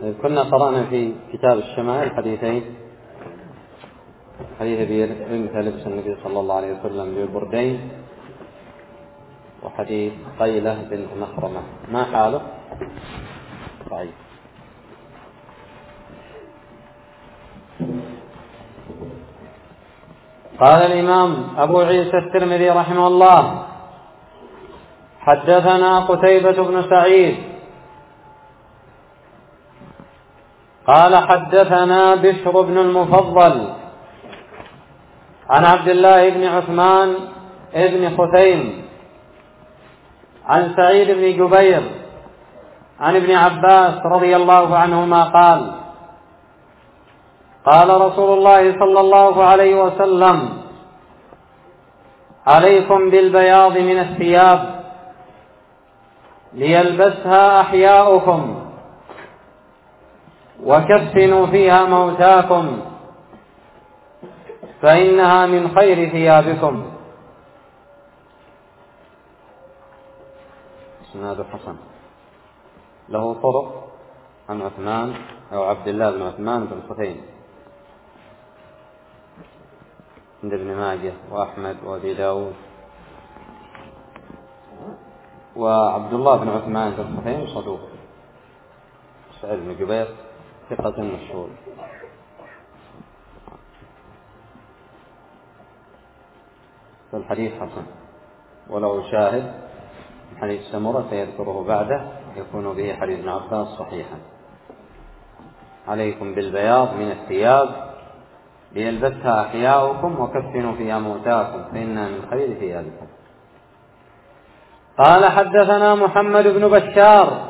كنا قرأنا في كتاب الشمائل حديثين، حديث أبي رمثة لبس النبي صلى الله عليه وسلم بالبردين، وحديث قيلة بنت مخرمة. ما حاله؟ ضعيف. قال الإمام أبو عيسى الترمذي رحمه الله: حدثنا قتيبة بن سعيد قال حدثنا بشر بن المفضل عن عبد الله بن عثمان بن خثيم عن سعيد بن جبير عن ابن عباس رضي الله عنهما قال: قال رسول الله صلى الله عليه وسلم: عليكم بالبياض من الثياب ليلبسها أحياؤكم وكفنوا فيها موتاكم فإنها من خير ثيابكم. إسناد حسن له طرق عن عثمان أو عبد الله بن عثمان بن خثيم عند ابن ماجه وأحمد وأبي داود. وعبد الله بن عثمان بن خثيم صدوق. سعيد بن جبير ثقة مشهور. فالحديث حسن ولو شاهد حديث سمرة سيذكره بعده يكون به حديث ابن عباس صحيحا: عليكم بالبياض من الثياب ليلبسها أحياؤكم وكفنوا فيها موتاكم فإنها من خير ثيابكم. قال حدثنا محمد بن بشار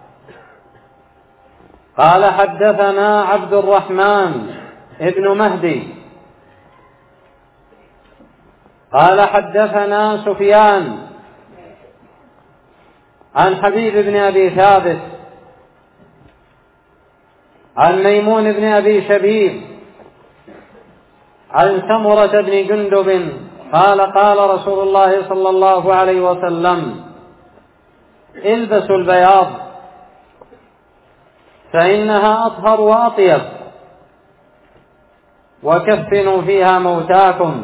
قال حدثنا عبد الرحمن بن مهدي قال حدثنا سفيان عن حبيب بن أبي ثابت عن ميمون بن أبي شبيب عن سمرة بن جندب قال: قال رسول الله صلى الله عليه وسلم: البسوا البياض فإنها أطهر وأطيب وكفنوا فيها موتاكم.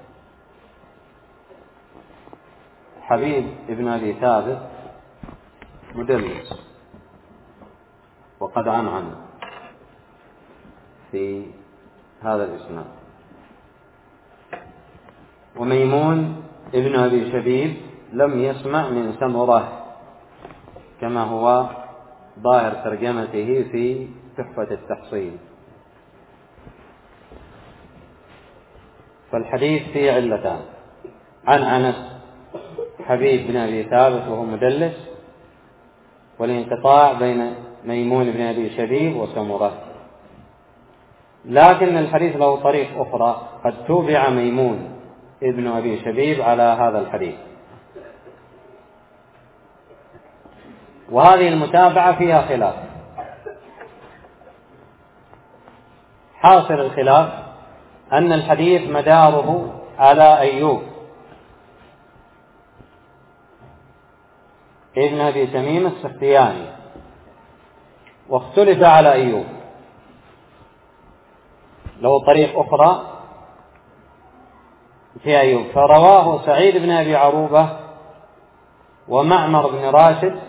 حبيب بن أبي ثابت مدلس وقد عنعن في هذا الإسناد. وميمون ابن أبي شبيب لم يسمع من سمرة كما هو ظاهر ترجمته في تحفة التحصيل. فالحديث فيه علتان: عنعنة حبيب بن أبي ثابت وهو مدلس، والانقطاع بين ميمون بن أبي شبيب وسمرة. لكن الحديث له طريق أخرى قد توبع ميمون ابن أبي شبيب على هذا الحديث، وهذه المتابعة فيها خلاف. حاصل الخلاف أن الحديث مداره على أيوب ابن أبي تميم السختياني، واختلف على أيوب. له طريق أخرى في أيوب، فرواه سعيد بن أبي عروبة ومعمر بن راشد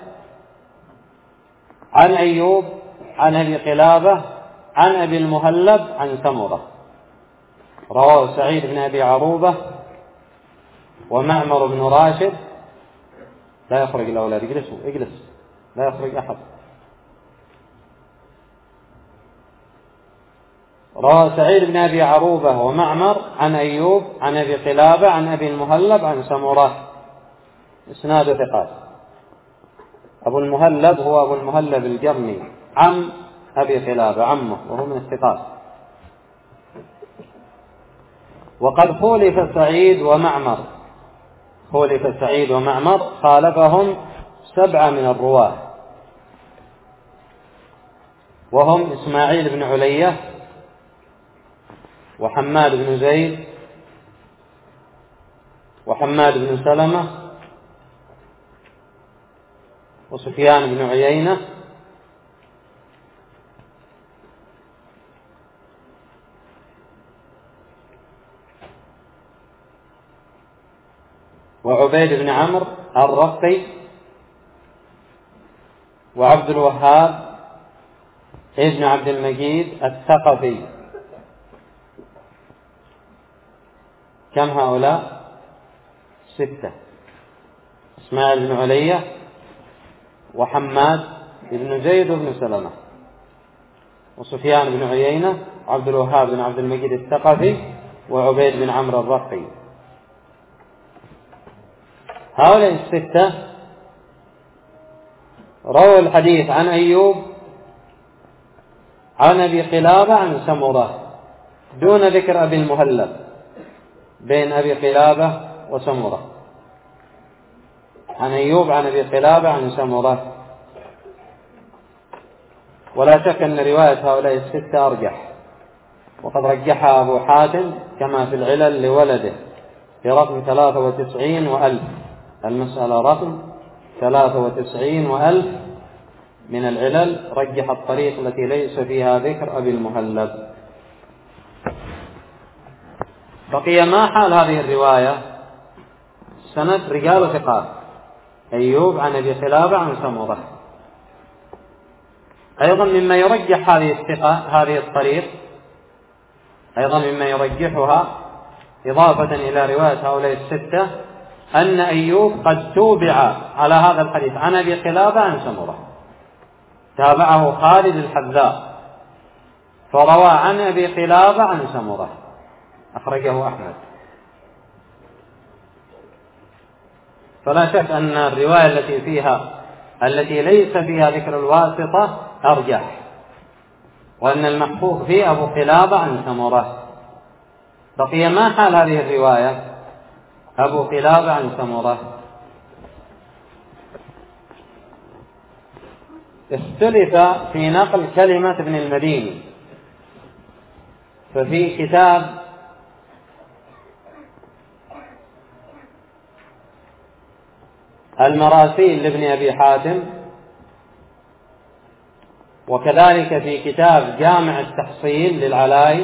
عن أيوب عن أبي قلابة عن أبي المهلب عن سمرة. رواه سعيد بن أبي عروبة ومعمر بن راشد. لا يخرج الأولاد، اجلسوا اجلس، لا يخرج أحد. رواه سعيد بن أبي عروبة ومعمر عن أيوب عن أبي قلابة عن أبي المهلب عن سمرة. إسناد ثقات. أبو المهلب هو أبو المهلب الجرمي عم أبي قلابة، عمه، وهو من الثقات. وقد خولف سعيد ومعمر خالفهم 7 من الرواة، وهم إسماعيل بن علية وحماد بن زيد وحماد بن سلمة وسفيان بن عيينة وعبيد بن عمرو الرقي، وعبد الوهاب ابن عبد المجيد الثقفي. كم هؤلاء؟ 6: إسماعيل بن علية، وحماد بن زيد بن سلمة، وسفيان بن عيينة، وعبد الوهاب بن عبد المجيد الثقفي، وعبيد بن عمرو الرقي. هؤلاء 6 رووا الحديث عن أيوب عن أبي قلابة عن سمرة، دون ذكر أبي المهلب بين أبي قلابة وسمرة. عن أيوب عن أبي قلابة عن سمرة. ولا شك أن رواية هؤلاء 6 أرجح، وقد رجحها أبو حاتم كما في العلل لولده في رقم 93 وألف، المسألة رقم 93 وألف من العلل، رجح الطريق التي ليس فيها ذكر أبي المهلب. بقي ما حال هذه الرواية؟ سند رجال ثقات: أيوب عن أبي قلابة عن سمرة. أيضا مما يرجح هذه الطريق، أيضا مما يرجحها إضافة إلى رواية هؤلاء 6 أن أيوب قد توبع على هذا الحديث عن أبي قلابة عن سمرة، تابعه خالد الحذاء فروى عن أبي قلابة عن سمرة، أخرجه أحمد. فلا شك أن الرواية التي ليس فيها ذكر الواسطة أرجح، وأن المحفوظ فيه أبو قلابة عن سمرة. بقي ما حال هذه الرواية؟ أبو قلابة عن سمرة. اختلف في نقل كلمة ابن المديني، ففي كتاب المراسيل لابن أبي حاتم، وكذلك في كتاب جامع التحصيل للعلاي،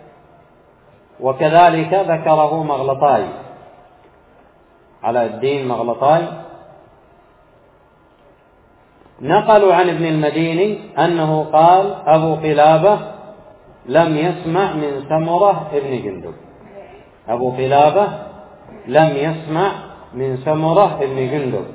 وكذلك ذكره مغلطاي على الدين مغلطاي، نقلوا عن ابن المديني أنه قال أبو قلابة لم يسمع من سمرة ابن جندب. أبو قلابة لم يسمع من سمرة ابن جندب،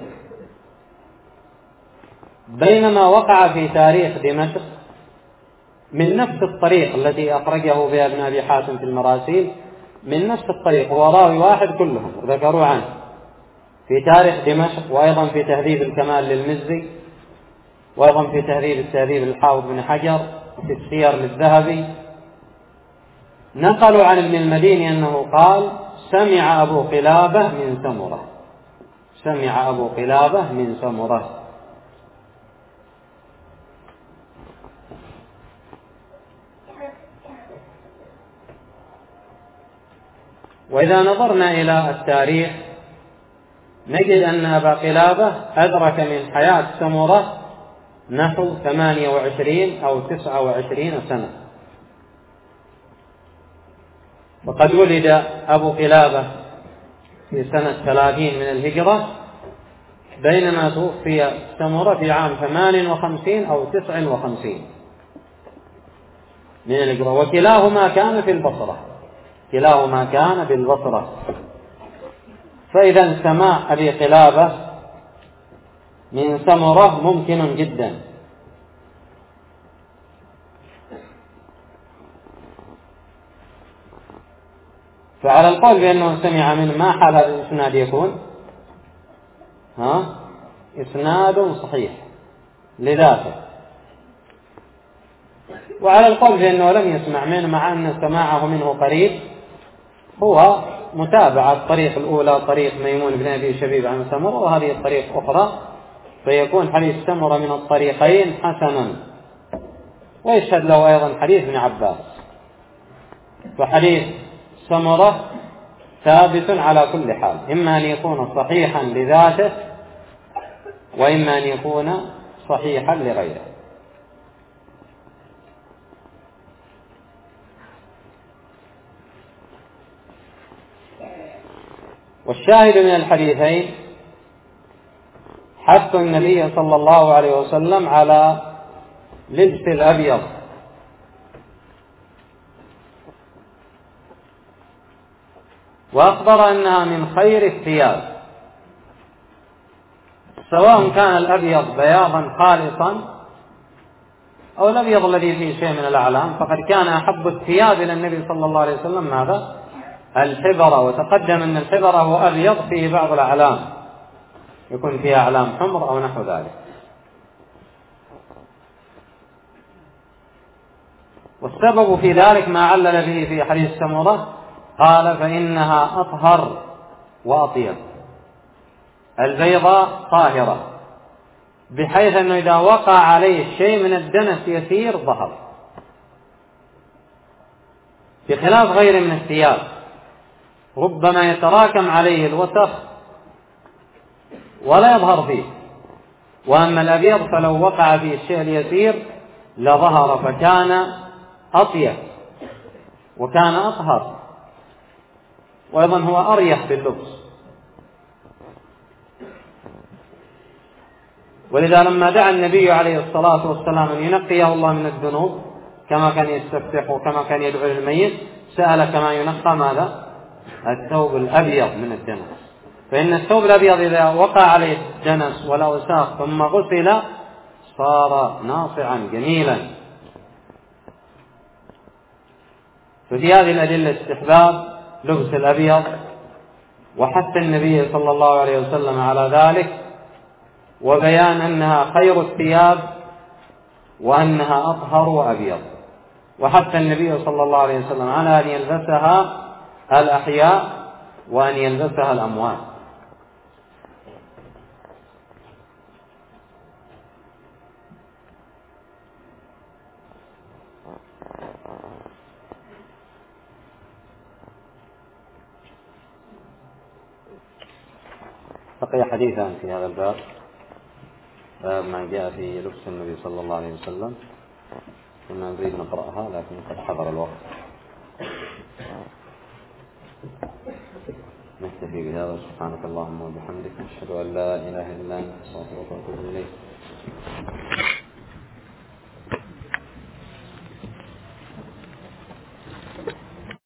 بينما وقع في تاريخ دمشق من نفس الطريق التي أخرجه بها ابن أبي حاتم في المراسيل، من نفس الطريق، هو راوي واحد كلهم ذكروا عنه، في تاريخ دمشق، وأيضا في تهذيب الكمال للمزي، وأيضا في تهذيب التهذيب للحافظ بن حجر، في السير للذهبي. نقلوا عن ابن المديني أنه قال سمع أبو قلابة من سمرة، سمع أبو قلابة من سمرة. وإذا نظرنا إلى التاريخ نجد أن أبا قلابة أدرك من حياة سمرة نحو 28 أو 29 سنة، وقد ولد أبو قلابة في سنة 30 من الهجرة، بينما توفي سمرة في عام 58 أو 59 من الهجرة، وكلاهما كان في البصرة، كلاهما كان بالبصرة. فإذا سماع أبي قلابة من سمرة ممكن جدا. فعلى القول بأنه سمع منه، ما حال هذا الإسناد يكون؟ إسناد صحيح لذاته. وعلى القول بأنه لم يسمع منه، مع أن سماعه منه قريب، هو متابعة الطريق الأولى طريق ميمون بن أبي شبيب عن سمرة، وهذه الطريق أخرى، فيكون حديث سمرة من الطريقين حسنا. ويشهد له أيضا حديث ابن عباس. فحديث سمرة ثابت على كل حال، إما أن يكون صحيحا لذاته، وإما أن يكون صحيحا لغيره. والشاهد من الحديثين حث النبي صلى الله عليه وسلم على لبس الأبيض، وأخبر أنها من خير الثياب، سواء كان الأبيض بياضا خالصا أو الأبيض الذي فيه شيء من الأعلام، فقد كان أحب الثياب إلى النبي صلى الله عليه وسلم ماذا؟ الحبر. وتقدم أن الحبر هو أبيض فيه بعض الأعلام، يكون فيها أعلام حمر أو نحو ذلك. والسبب في ذلك ما علل به في حديث سمرة، قال فإنها أطهر وأطيب. البيضاء طاهرة بحيث أنه إذا وقع عليه شيء من الدنس يسير ظهر، بخلاف غير من الثياب ربما يتراكم عليه الوسخ ولا يظهر فيه، وأما الأبيض فلو وقع فيه الشيء اليسير لظهر، فكان أطيب وكان أطهر، وأيضا هو أريح باللبس. ولذا لما دعا النبي عليه الصلاة والسلام أن ينقيه الله من الذنوب كما كان يستفتح وكما كان يدعو للميت، سأل كما ينقى ماذا؟ الثوب الأبيض من الدنس، فإن الثوب الأبيض إذا وقع عليه الدنس والأوساخ ثم غسل صار ناصعا جميلا. ففي هذه الأدلة استحباب لبس الأبيض، وحث النبي صلى الله عليه وسلم على ذلك، وبيان أنها خير الثياب وأنها أطهر وأبيض. وحث النبي صلى الله عليه وسلم على أن يلبسها الأحياء وأن يلبسها الأموات. بقي حديثا في هذا الباب، باب ما جاء في لبس النبي صلى الله عليه وسلم، كنا نريد نقرأها لكن قد حضر الوقت، نكتفي بهذا. سبحانك اللهم وبحمدك، أشهد أن لا إله إلا أنت، أستغفرك وأتوب إليك.